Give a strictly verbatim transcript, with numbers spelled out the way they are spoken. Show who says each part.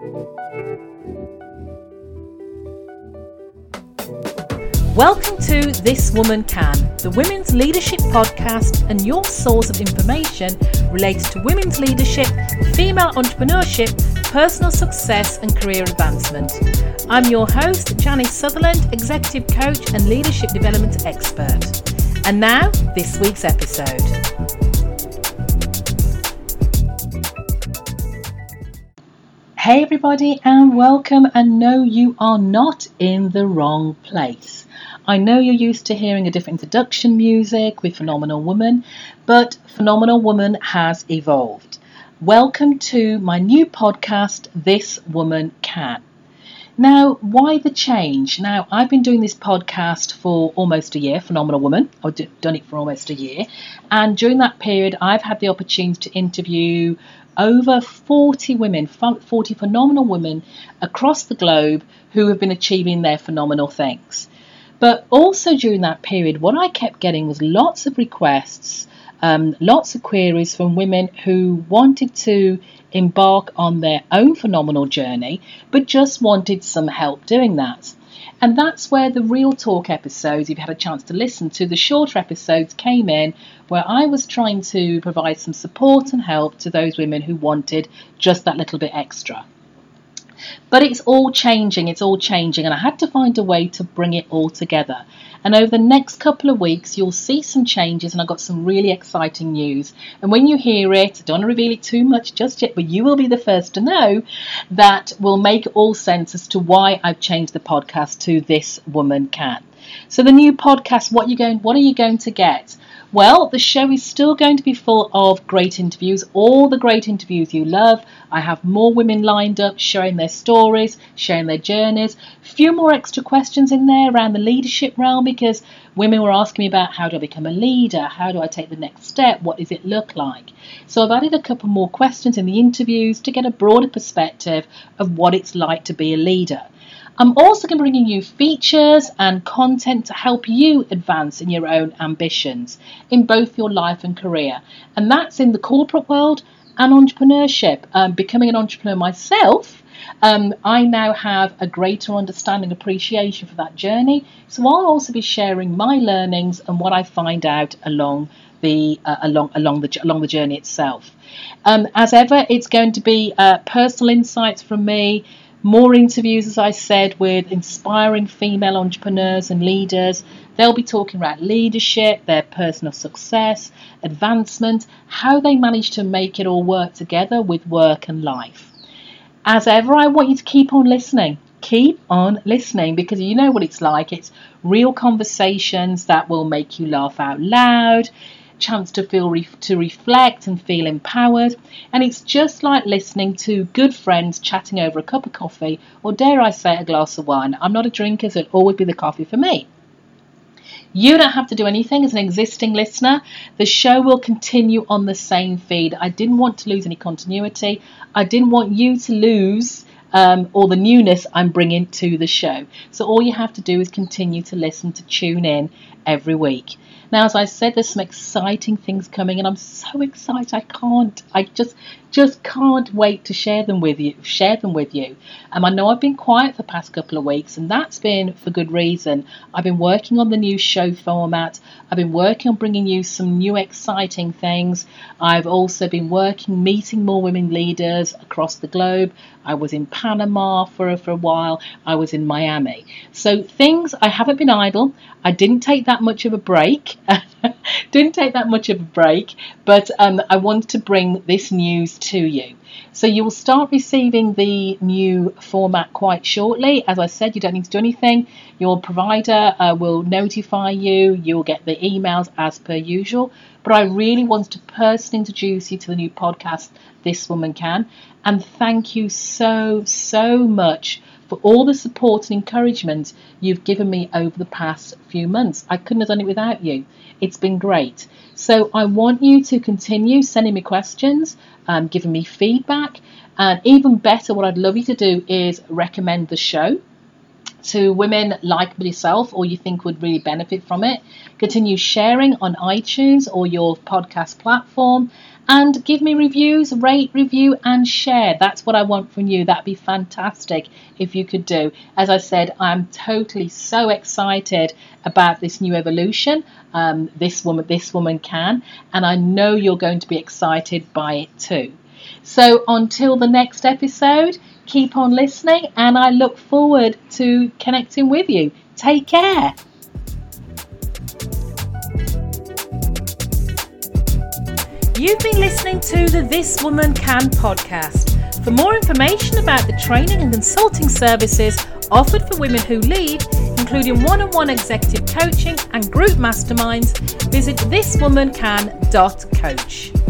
Speaker 1: Welcome to This Woman Can, the Women's Leadership Podcast and your source of information related to women's leadership, female entrepreneurship, personal success and career advancement. I'm your host, Janice Sutherland, Executive Coach and Leadership Development Expert. And now, this week's episode. Hey everybody and welcome, and no, you are not in the wrong place. I know you're used to hearing a different introduction music with Phenomenal Woman, but Phenomenal Woman has evolved. Welcome to my new podcast, This Woman Can. Now, why the change? Now, I've been doing this podcast for almost a year, Phenomenal Woman. I've done it for almost a year. And during that period, I've had the opportunity to interview over forty women, forty phenomenal women across the globe who have been achieving their phenomenal things. But also during that period, what I kept getting was lots of requests, um, lots of queries from women who wanted to embark on their own phenomenal journey, but just wanted some help doing that. And that's where the Real Talk episodes, if you had a chance to listen to, the shorter episodes came in, where I was trying to provide some support and help to those women who wanted just that little bit extra. But it's all changing, it's all changing, and I had to find a way to bring it all together. And over the next couple of weeks, you'll see some changes, and I've got some really exciting news. And when you hear it, I don't want to reveal it too much just yet, but you will be the first to know that will make all sense as to why I've changed the podcast to This Woman Can. So the new podcast, what you going, what are you going to get? Well, the show is still going to be full of great interviews, all the great interviews you love. I have more women lined up sharing their stories, sharing their journeys. A few more extra questions in there around the leadership realm, because women were asking me about how do I become a leader? How do I take the next step? What does it look like? So I've added a couple more questions in the interviews to get a broader perspective of what it's like to be a leader. I'm also going to be bringing you features and content to help you advance in your own ambitions in both your life and career. And that's in the corporate world and entrepreneurship. Um, becoming an entrepreneur myself, um, I now have a greater understanding, appreciation for that journey. So I'll also be sharing my learnings and what I find out along the uh, along along the along the journey itself. Um, as ever, it's going to be uh, personal insights from me. More interviews, as I said, with inspiring female entrepreneurs and leaders. They'll be talking about leadership, their personal success, advancement, how they manage to make it all work together with work and life. As ever, I want you to keep on listening. Keep on listening, because you know what it's like. It's real conversations that will make you laugh out loud, chance to feel re- to reflect and feel empowered, and it's just like listening to good friends chatting over a cup of coffee, or dare I say a glass of wine. I'm not a drinker, so it'll always be the coffee for me. You don't have to do anything as an existing listener. The show will continue on the same feed. I didn't want to lose any continuity. I didn't want you to lose um, all the newness I'm bringing to the show. So all you have to do is continue to listen, to tune in every week. Now, as I said, there's some exciting things coming, and I'm so excited. I can't, I just, just can't wait to share them with you, share them with you. Um, I know I've been quiet for the past couple of weeks, and that's been for good reason. I've been working on the new show format. I've been working on bringing you some new exciting things. I've also been working, meeting more women leaders across the globe. I was in Panama for, for a while. I was in Miami. So things, I haven't been idle. I didn't take that much of a break. didn't take that much of a break, but um, I wanted to bring this news to you. So you will start receiving the new format quite shortly. As I said, you don't need to do anything. Your provider uh, will notify you. You'll get the emails as per usual. But I really want to personally introduce you to the new podcast, This Woman Can. And thank you so, so much for all the support and encouragement you've given me over the past few months. I couldn't have done it without you. It's been great. So I want you to continue sending me questions, um, giving me feedback. And even better, what I'd love you to do is recommend the show to women like yourself or you think would really benefit from it. Continue sharing on iTunes or your podcast platform. And give me reviews, rate, review and share. That's what I want from you. That'd be fantastic if you could do. As I said, I'm totally so excited about this new evolution. Um, this woman, this woman can. And I know you're going to be excited by it too. So until the next episode, keep on listening and I look forward to connecting with you. Take care. You've been listening to the This Woman Can podcast. For more information about the training and consulting services offered for women who lead, including one-on-one executive coaching and group masterminds, visit this woman can dot coach.